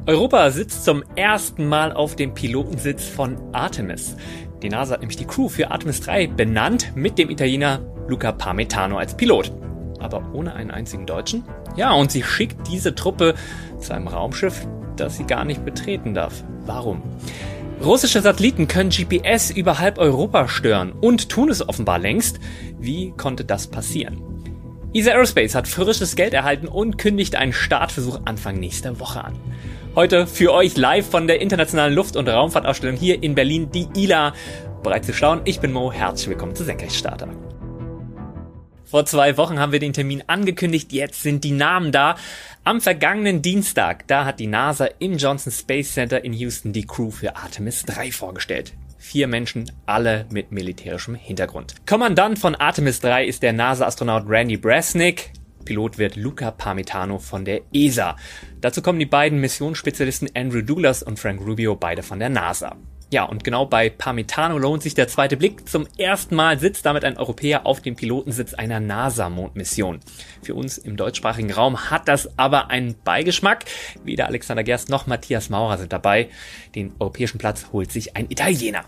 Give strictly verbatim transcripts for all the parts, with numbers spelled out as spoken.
Europa sitzt zum ersten Mal auf dem Pilotensitz von Artemis. Die NASA hat nämlich die Crew für Artemis drei benannt mit dem Italiener Luca Parmitano als Pilot. Aber ohne einen einzigen Deutschen? Ja, und sie schickt diese Truppe zu einem Raumschiff, das sie gar nicht betreten darf. Warum? Russische Satelliten können G P S über halb Europa stören und tun es offenbar längst. Wie konnte das passieren? E S A Aerospace hat frisches Geld erhalten und kündigt einen Startversuch Anfang nächster Woche an. Heute für euch live von der Internationalen Luft- und Raumfahrtausstellung hier in Berlin, die I L A. Bereit zu schauen? Ich bin Mo, herzlich willkommen zu Senkrechtstarter. Vor zwei Wochen haben wir den Termin angekündigt, jetzt sind die Namen da. Am vergangenen Dienstag, da hat die NASA im Johnson Space Center in Houston die Crew für Artemis drei vorgestellt. Vier Menschen, alle mit militärischem Hintergrund. Kommandant von Artemis drei ist der NASA-Astronaut Randy Bresnik. Pilot wird Luca Parmitano von der E S A. Dazu kommen die beiden Missionsspezialisten Andrew Douglas und Frank Rubio, beide von der NASA. Ja, und genau bei Parmitano lohnt sich der zweite Blick. Zum ersten Mal sitzt damit ein Europäer auf dem Pilotensitz einer NASA-Mondmission. Für uns im deutschsprachigen Raum hat das aber einen Beigeschmack. Weder Alexander Gerst noch Matthias Maurer sind dabei. Den europäischen Platz holt sich ein Italiener.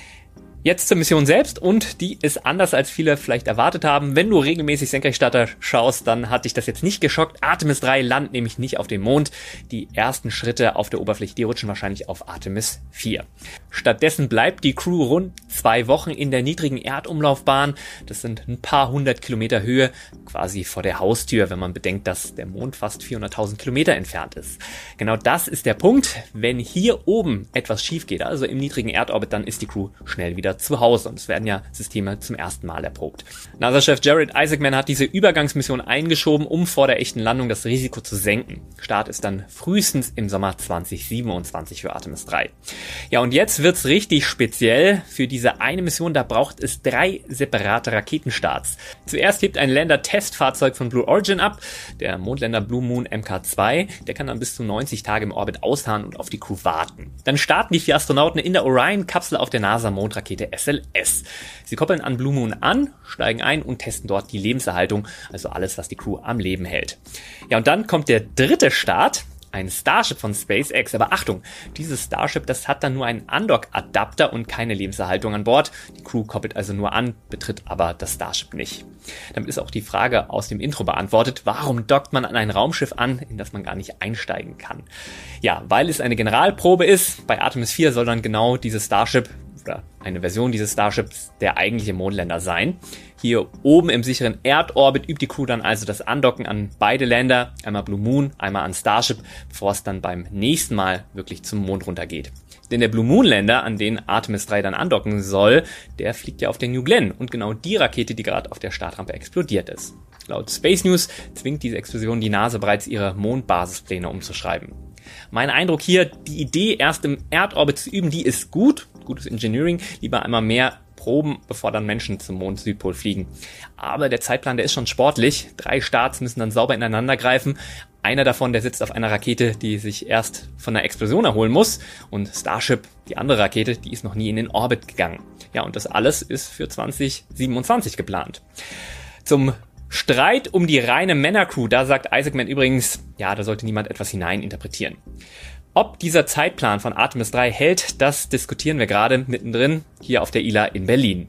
Jetzt zur Mission selbst, und die ist anders, als viele vielleicht erwartet haben. Wenn du regelmäßig Senkrechtstarter schaust, dann hat dich das jetzt nicht geschockt. Artemis drei landet nämlich nicht auf dem Mond. Die ersten Schritte auf der Oberfläche, die rutschen wahrscheinlich auf Artemis vier. Stattdessen bleibt die Crew rund zwei Wochen in der niedrigen Erdumlaufbahn. Das sind ein paar hundert Kilometer Höhe, quasi vor der Haustür, wenn man bedenkt, dass der Mond fast vierhunderttausend Kilometer entfernt ist. Genau das ist der Punkt. Wenn hier oben etwas schief geht, also im niedrigen Erdorbit, dann ist die Crew schnell wieder zu Hause, und es werden ja Systeme zum ersten Mal erprobt. NASA-Chef Jared Isaacman hat diese Übergangsmission eingeschoben, um vor der echten Landung das Risiko zu senken. Start ist dann frühestens im Sommer zwanzig siebenundzwanzig für Artemis drei. Ja, und jetzt wird's richtig speziell. Für diese eine Mission, da braucht es drei separate Raketenstarts. Zuerst hebt ein Lander-Testfahrzeug von Blue Origin ab, der Mondländer Blue Moon M K zwei. Der kann dann bis zu neunzig Tage im Orbit ausharren und auf die Crew warten. Dann starten die vier Astronauten in der Orion-Kapsel auf der NASA-Mondrakete S L S. Sie koppeln an Blue Moon an, steigen ein und testen dort die Lebenserhaltung, also alles, was die Crew am Leben hält. Ja, und dann kommt der dritte Start, ein Starship von SpaceX. Aber Achtung, dieses Starship, das hat dann nur einen Undock-Adapter und keine Lebenserhaltung an Bord. Die Crew koppelt also nur an, betritt aber das Starship nicht. Damit ist auch die Frage aus dem Intro beantwortet: Warum dockt man an ein Raumschiff an, in das man gar nicht einsteigen kann? Ja, weil es eine Generalprobe ist. Bei Artemis vier soll dann genau dieses Starship oder eine Version dieses Starships der eigentliche Mondländer sein. Hier oben im sicheren Erdorbit übt die Crew dann also das Andocken an beide Länder, einmal Blue Moon, einmal an Starship, bevor es dann beim nächsten Mal wirklich zum Mond runtergeht. Denn der Blue Moon Länder, an den Artemis drei dann andocken soll, der fliegt ja auf der New Glenn und genau die Rakete, die gerade auf der Startrampe explodiert ist. Laut Space News zwingt diese Explosion die NASA bereits, ihre Mondbasispläne umzuschreiben. Mein Eindruck hier, die Idee, erst im Erdorbit zu üben, die ist gut, gutes Engineering, lieber einmal mehr proben, bevor dann Menschen zum Mond-Südpol fliegen. Aber der Zeitplan, der ist schon sportlich. Drei Starts müssen dann sauber ineinander greifen. Einer davon, der sitzt auf einer Rakete, die sich erst von einer Explosion erholen muss. Und Starship, die andere Rakete, die ist noch nie in den Orbit gegangen. Ja, und das alles ist für zwanzig siebenundzwanzig geplant. Zum Streit um die reine Männercrew, da sagt Isaacman übrigens, ja, da sollte niemand etwas hineininterpretieren. Ob dieser Zeitplan von Artemis drei hält, das diskutieren wir gerade mittendrin hier auf der I L A in Berlin.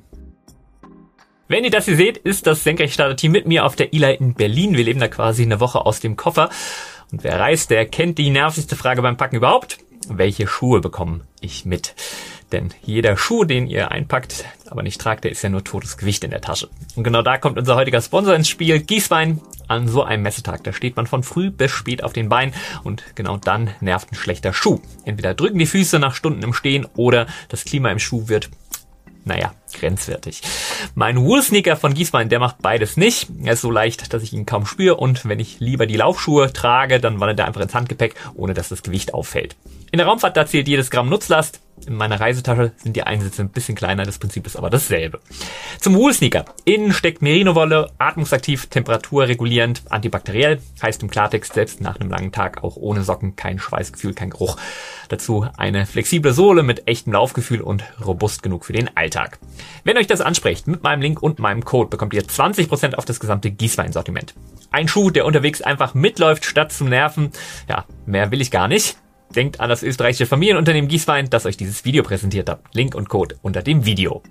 Wenn ihr das hier seht, ist das Senkrechtstarter-Team mit mir auf der I L A in Berlin. Wir leben da quasi eine Woche aus dem Koffer. Und wer reist, der kennt die nervigste Frage beim Packen überhaupt: Welche Schuhe bekomme ich mit? Denn jeder Schuh, den ihr einpackt, aber nicht tragt, der ist ja nur totes Gewicht in der Tasche. Und genau da kommt unser heutiger Sponsor ins Spiel, Gießwein. An so einem Messetag, da steht man von früh bis spät auf den Beinen, und genau dann nervt ein schlechter Schuh. Entweder drücken die Füße nach Stunden im Stehen oder das Klima im Schuh wird, naja, grenzwertig. Mein Wool-Sneaker von Gießwein, der macht beides nicht. Er ist so leicht, dass ich ihn kaum spüre, und wenn ich lieber die Laufschuhe trage, dann wandert er einfach ins Handgepäck, ohne dass das Gewicht auffällt. In der Raumfahrt, da zählt jedes Gramm Nutzlast. In meiner Reisetasche sind die Einsätze ein bisschen kleiner, das Prinzip ist aber dasselbe. Zum Wool-Sneaker. Innen steckt Merino-Wolle, atmungsaktiv, temperaturregulierend, antibakteriell. Heißt im Klartext, selbst nach einem langen Tag auch ohne Socken kein Schweißgefühl, kein Geruch. Dazu eine flexible Sohle mit echtem Laufgefühl und robust genug für den Alltag. Wenn euch das anspricht, mit meinem Link und meinem Code bekommt ihr zwanzig Prozent auf das gesamte Gießwein-Sortiment. Ein Schuh, der unterwegs einfach mitläuft, statt zu nerven. Ja, mehr will ich gar nicht. denkt an das österreichische Familienunternehmen Gieswein, das euch dieses Video präsentiert hat. Link und Code unter dem Video.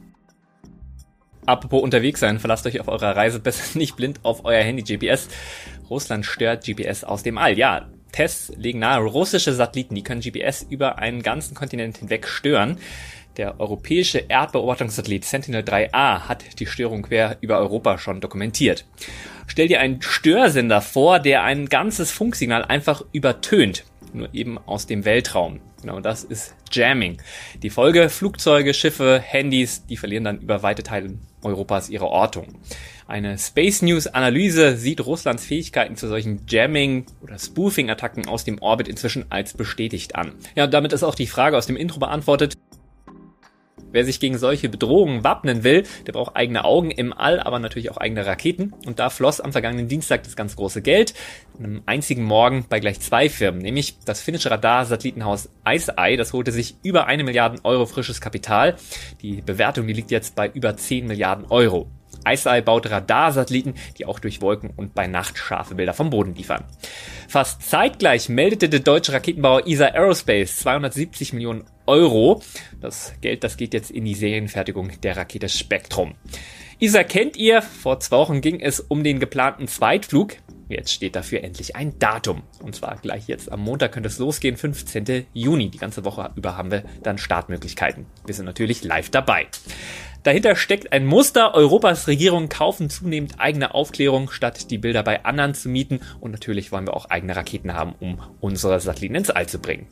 Apropos unterwegs sein, verlasst euch auf eurer Reise besser nicht blind auf euer Handy-G P S. Russland stört G P S aus dem All. Ja, Tests legen nahe, russische Satelliten, die können G P S über einen ganzen Kontinent hinweg stören. Der europäische Erdbeobachtungssatellit Sentinel drei A hat die Störung quer über Europa schon dokumentiert. Stell dir einen Störsender vor, der ein ganzes Funksignal einfach übertönt, nur eben aus dem Weltraum. Genau, das ist Jamming. Die Folge: Flugzeuge, Schiffe, Handys, die verlieren dann über weite Teile Europas ihre Ortung. Eine Space News Analyse sieht Russlands Fähigkeiten zu solchen Jamming- oder Spoofing-Attacken aus dem Orbit inzwischen als bestätigt an. Ja, und damit ist auch die Frage aus dem Intro beantwortet. Wer sich gegen solche Bedrohungen wappnen will, der braucht eigene Augen im All, aber natürlich auch eigene Raketen. Und da floss am vergangenen Dienstag das ganz große Geld, an einem einzigen Morgen bei gleich zwei Firmen, nämlich das finnische Radar-Satellitenhaus ICEYE, das holte sich über eine Milliarde Euro frisches Kapital. Die Bewertung, die liegt jetzt bei über zehn Milliarden Euro. ICEYE baut Radarsatelliten, die auch durch Wolken und bei Nacht scharfe Bilder vom Boden liefern. Fast zeitgleich meldete der deutsche Raketenbauer E S A Aerospace zweihundertsiebzig Millionen Euro. Das Geld, das geht jetzt in die Serienfertigung der Rakete Spektrum. E S A kennt ihr, vor zwei Wochen ging es um den geplanten Zweitflug. Jetzt steht dafür endlich ein Datum. Und zwar gleich jetzt am Montag könnte es losgehen, fünfzehnten Juni. Die ganze Woche über haben wir dann Startmöglichkeiten. Wir sind natürlich live dabei. Dahinter steckt ein Muster. Europas Regierungen kaufen zunehmend eigene Aufklärung, statt die Bilder bei anderen zu mieten. Und natürlich wollen wir auch eigene Raketen haben, um unsere Satelliten ins All zu bringen.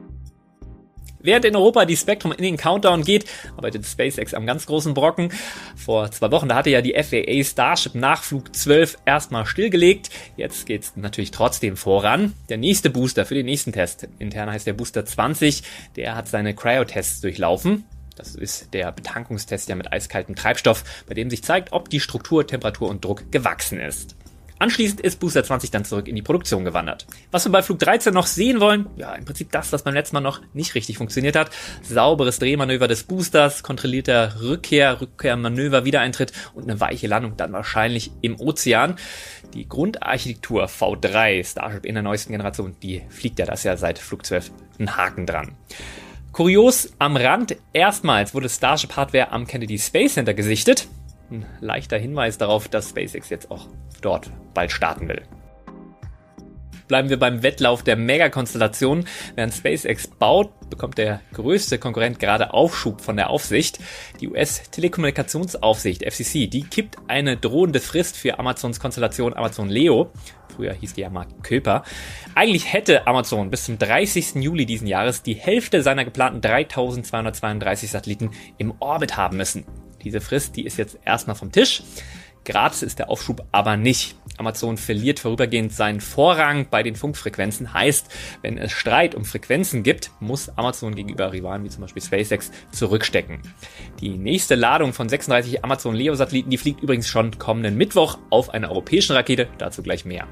Während in Europa die Spektrum in den Countdown geht, arbeitet SpaceX am ganz großen Brocken. Vor zwei Wochen, da hatte ja die F A A Starship Nachflug zwölf erstmal stillgelegt. Jetzt geht's natürlich trotzdem voran. Der nächste Booster für den nächsten Test, intern heißt der Booster zwanzig, der hat seine Cryo-Tests durchlaufen. Das ist der Betankungstest ja mit eiskaltem Treibstoff, bei dem sich zeigt, ob die Struktur, Temperatur und Druck gewachsen ist. Anschließend ist Booster zwanzig dann zurück in die Produktion gewandert. Was wir bei Flug dreizehn noch sehen wollen, ja, im Prinzip das, was beim letzten Mal noch nicht richtig funktioniert hat. Sauberes Drehmanöver des Boosters, kontrollierter Rückkehr, Rückkehrmanöver, Wiedereintritt und eine weiche Landung dann wahrscheinlich im Ozean. Die Grundarchitektur V drei, Starship in der neuesten Generation, die fliegt ja das ja seit Flug zwölf einen Haken dran. Kurios am Rand, erstmals wurde Starship-Hardware am Kennedy Space Center gesichtet. Ein leichter Hinweis darauf, dass SpaceX jetzt auch dort bald starten will. Bleiben wir beim Wettlauf der Megakonstellation. Während SpaceX baut, bekommt der größte Konkurrent gerade Aufschub von der Aufsicht. Die U S-Telekommunikationsaufsicht F C C, die kippt eine drohende Frist für Amazons Konstellation Amazon Leo. Früher hieß die ja Mark Kuiper. Eigentlich hätte Amazon bis zum dreißigsten Juli diesen Jahres die Hälfte seiner geplanten dreitausendzweihundertzweiunddreißig Satelliten im Orbit haben müssen. Diese Frist, die ist jetzt erstmal vom Tisch. Gratis ist der Aufschub aber nicht. Amazon verliert vorübergehend seinen Vorrang bei den Funkfrequenzen. Heißt, wenn es Streit um Frequenzen gibt, muss Amazon gegenüber Rivalen wie zum Beispiel SpaceX zurückstecken. Die nächste Ladung von sechsunddreißig Amazon Leo Satelliten, die fliegt übrigens schon kommenden Mittwoch auf einer europäischen Rakete. Dazu gleich mehr.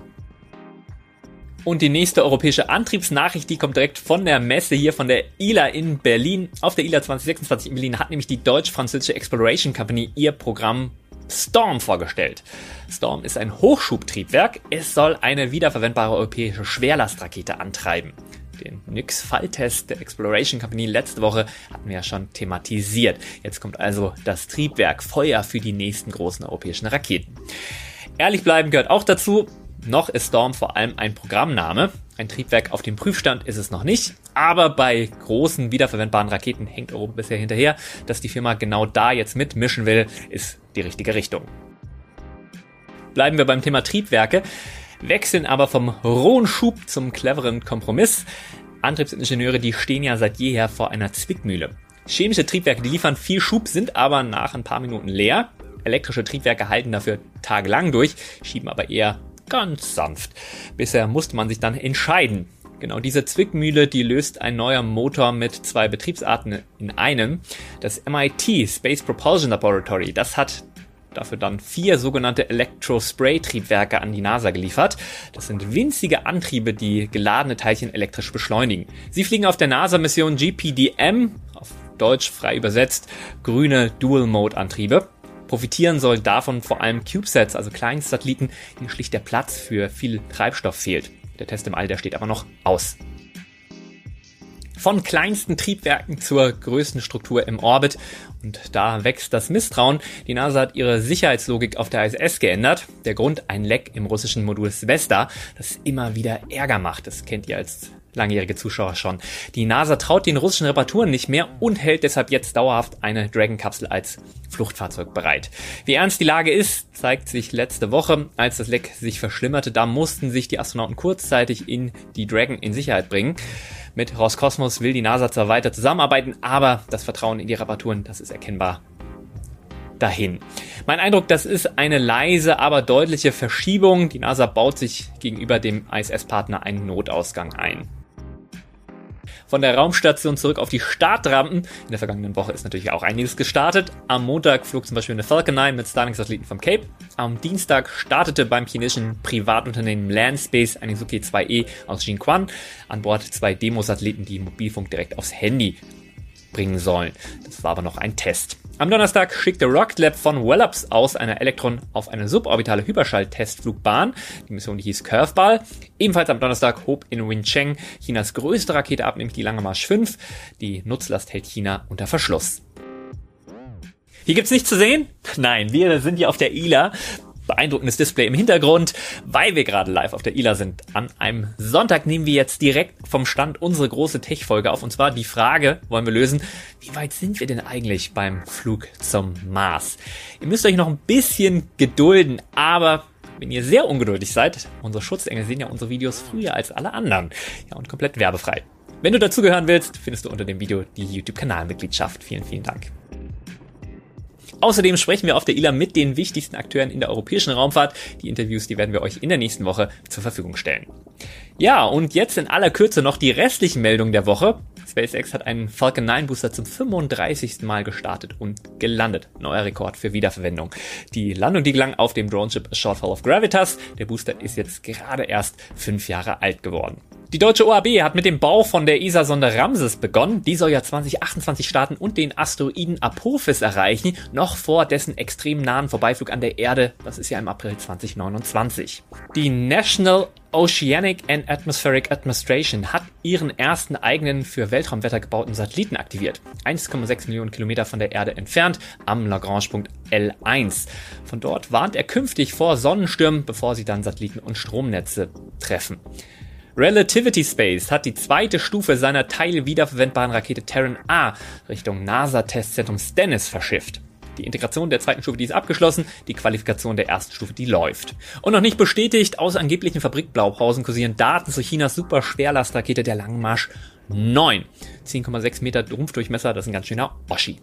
Und die nächste europäische Antriebsnachricht, die kommt direkt von der Messe hier, von der I L A in Berlin. Auf der I L A zwanzig sechsundzwanzig in Berlin hat nämlich die deutsch-französische Exploration Company ihr Programm Storm vorgestellt. Storm ist ein Hochschubtriebwerk. Es soll eine wiederverwendbare europäische Schwerlastrakete antreiben. Den Nyx-Falltest der Exploration Company letzte Woche hatten wir ja schon thematisiert. Jetzt kommt also das Triebwerk Feuer für die nächsten großen europäischen Raketen. Ehrlich bleiben gehört auch dazu. Noch ist Storm vor allem ein Programmname. Ein Triebwerk auf dem Prüfstand ist es noch nicht. Aber bei großen wiederverwendbaren Raketen hängt Europa bisher hinterher. Dass die Firma genau da jetzt mitmischen will, ist die richtige Richtung. Bleiben wir beim Thema Triebwerke, wechseln aber vom rohen Schub zum cleveren Kompromiss. Antriebsingenieure, die stehen ja seit jeher vor einer Zwickmühle. Chemische Triebwerke, die liefern viel Schub, sind aber nach ein paar Minuten leer. Elektrische Triebwerke halten dafür tagelang durch, schieben aber eher ganz sanft. Bisher musste man sich dann entscheiden. Genau diese Zwickmühle, die löst ein neuer Motor mit zwei Betriebsarten in einem. Das M I T, Space Propulsion Laboratory, das hat dafür dann vier sogenannte Electrospray-Triebwerke an die NASA geliefert. Das sind winzige Antriebe, die geladene Teilchen elektrisch beschleunigen. Sie fliegen auf der NASA-Mission G P D M, auf Deutsch frei übersetzt, grüne Dual-Mode-Antriebe. Profitieren soll davon vor allem CubeSats, also Kleinstsatelliten, denen schlicht der Platz für viel Treibstoff fehlt. Der Test im All, der steht aber noch aus. Von kleinsten Triebwerken zur größten Struktur im Orbit. Und da wächst das Misstrauen. Die NASA hat ihre Sicherheitslogik auf der I S S geändert. Der Grund, ein Leck im russischen Modul Svesta, das immer wieder Ärger macht. Das kennt ihr als langjährige Zuschauer schon. Die NASA traut den russischen Reparaturen nicht mehr und hält deshalb jetzt dauerhaft eine Dragon-Kapsel als Fluchtfahrzeug bereit. Wie ernst die Lage ist, zeigt sich letzte Woche, als das Leck sich verschlimmerte. Da mussten sich die Astronauten kurzzeitig in die Dragon in Sicherheit bringen. Mit Roskosmos will die NASA zwar weiter zusammenarbeiten, aber das Vertrauen in die Reparaturen, das ist erkennbar dahin. Mein Eindruck, das ist eine leise, aber deutliche Verschiebung. Die NASA baut sich gegenüber dem I S S-Partner einen Notausgang ein. Von der Raumstation zurück auf die Startrampen. In der vergangenen Woche ist natürlich auch einiges gestartet. Am Montag flog zum Beispiel eine Falcon neun mit Starlink-Satelliten vom Cape. Am Dienstag startete beim chinesischen Privatunternehmen Landspace eine Suki zwei E aus Jinquan. An Bord zwei Demosatelliten, die Mobilfunk direkt aufs Handy bringen sollen. Das war aber noch ein Test. Am Donnerstag schickte Rocket Lab von Wallops aus einer Electron auf eine suborbitale Hyperschall-Testflugbahn. Die Mission, die hieß Curveball. Ebenfalls am Donnerstag hob in Wencheng Chinas größte Rakete ab, nämlich die Lange Marsch fünf. Die Nutzlast hält China unter Verschluss. Hier gibt's nichts zu sehen? Nein, wir sind hier auf der I L A. Beeindruckendes Display im Hintergrund, weil wir gerade live auf der I L A sind. An einem Sonntag nehmen wir jetzt direkt vom Stand unsere große Tech-Folge auf. Und zwar die Frage wollen wir lösen, wie weit sind wir denn eigentlich beim Flug zum Mars? Ihr müsst euch noch ein bisschen gedulden, aber wenn ihr sehr ungeduldig seid, unsere Schutzengel sehen ja unsere Videos früher als alle anderen. Ja, und komplett werbefrei. Wenn du dazugehören willst, findest du unter dem Video die YouTube-Kanalmitgliedschaft. Vielen, vielen Dank. Außerdem sprechen wir auf der I L A mit den wichtigsten Akteuren in der europäischen Raumfahrt. Die Interviews, die werden wir euch in der nächsten Woche zur Verfügung stellen. Ja, und jetzt in aller Kürze noch die restlichen Meldungen der Woche. SpaceX hat einen Falcon neun Booster zum fünfunddreißigsten Mal gestartet und gelandet. Neuer Rekord für Wiederverwendung. Die Landung, die gelang auf dem Droneship A Short Haul of Gravitas. Der Booster ist jetzt gerade erst fünf Jahre alt geworden. Die deutsche O H B hat mit dem Bau von der E S A-Sonde Ramses begonnen. Die soll ja zwanzig achtundzwanzig starten und den Asteroiden Apophis erreichen, noch vor dessen extrem nahen Vorbeiflug an der Erde. Das ist ja im April zwanzig neunundzwanzig. Die National Oceanic and Atmospheric Administration hat ihren ersten eigenen für Weltraumwetter gebauten Satelliten aktiviert. eins Komma sechs Millionen Kilometer von der Erde entfernt, am Lagrange-Punkt L eins. Von dort warnt er künftig vor Sonnenstürmen, bevor sie dann Satelliten und Stromnetze treffen. Relativity Space hat die zweite Stufe seiner teilwiederverwendbaren Rakete Terran A Richtung NASA-Testzentrum Stennis verschifft. Die Integration der zweiten Stufe, die ist abgeschlossen, die Qualifikation der ersten Stufe, die läuft. Und noch nicht bestätigt, aus angeblichen Fabrikblaupausen kursieren Daten zu Chinas Superschwerlastrakete der Lange Marsch neun. zehn Komma sechs Meter Rumpfdurchmesser, das ist ein ganz schöner Oschi.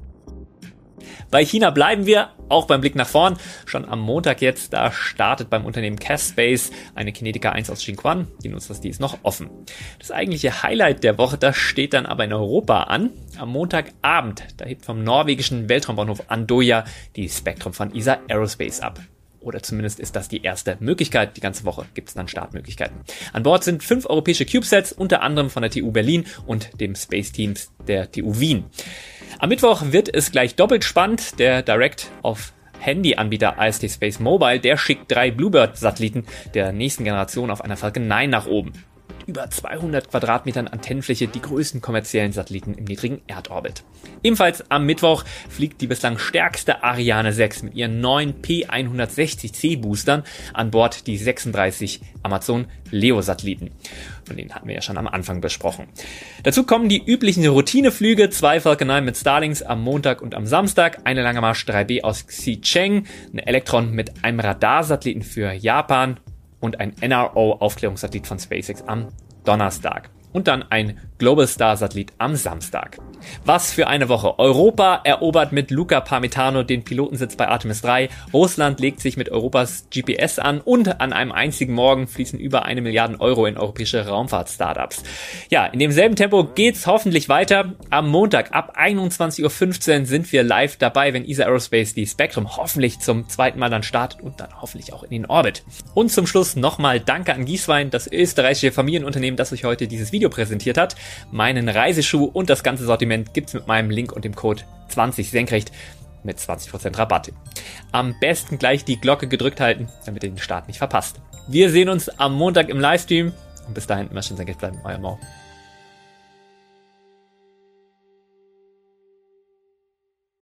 Bei China bleiben wir, auch beim Blick nach vorn. Schon am Montag jetzt, da startet beim Unternehmen Caspace eine Kinetica eins aus Jinquan. Die Nutzlast, die ist noch offen. Das eigentliche Highlight der Woche, das steht dann aber in Europa an. Am Montagabend, da hebt vom norwegischen Weltraumbahnhof Andoya die Spectrum von E S A Aerospace ab. Oder zumindest ist das die erste Möglichkeit. Die ganze Woche gibt es dann Startmöglichkeiten. An Bord sind fünf europäische CubeSats, unter anderem von der T U Berlin und dem Space Teams der T U Wien. Am Mittwoch wird es gleich doppelt spannend. Der Direct auf Handy-Anbieter I S T Space Mobile, der schickt drei Bluebird-Satelliten der nächsten Generation auf einer Falcon neun nach oben. Mit über zweihundert Quadratmetern Antennenfläche die größten kommerziellen Satelliten im niedrigen Erdorbit. Ebenfalls am Mittwoch fliegt die bislang stärkste Ariane sechs mit ihren neuen P hundertsechzig C Boostern an Bord die sechsunddreißig Amazon Leo Satelliten. Von denen hatten wir ja schon am Anfang besprochen. Dazu kommen die üblichen Routineflüge, zwei Falcon neun mit Starlinks am Montag und am Samstag, eine Lange Marsch drei B aus Xicheng, eine Electron mit einem Radarsatelliten für Japan und ein N R O-Aufklärungssatellit von SpaceX am Donnerstag. Und dann ein Globalstar-Satellit am Samstag. Was für eine Woche. Europa erobert mit Luca Parmitano den Pilotensitz bei Artemis drei. Russland legt sich mit Europas G P S an und an einem einzigen Morgen fließen über eine Milliarde Euro in europäische Raumfahrt-Startups. Ja, in demselben Tempo geht's hoffentlich weiter. Am Montag ab einundzwanzig Uhr fünfzehn sind wir live dabei, wenn E S A Aerospace die Spectrum hoffentlich zum zweiten Mal dann startet und dann hoffentlich auch in den Orbit. Und zum Schluss nochmal Danke an Gieswein, das österreichische Familienunternehmen, das euch heute dieses Video präsentiert hat. Meinen Reiseschuh und das ganze Sortiment gibt's mit meinem Link und dem Code zwanzig senkrecht mit zwanzig Prozent Rabatt. Am besten gleich die Glocke gedrückt halten, damit ihr den Start nicht verpasst. Wir sehen uns am Montag im Livestream und bis dahin immer schön senkrecht bleiben. Euer Mo.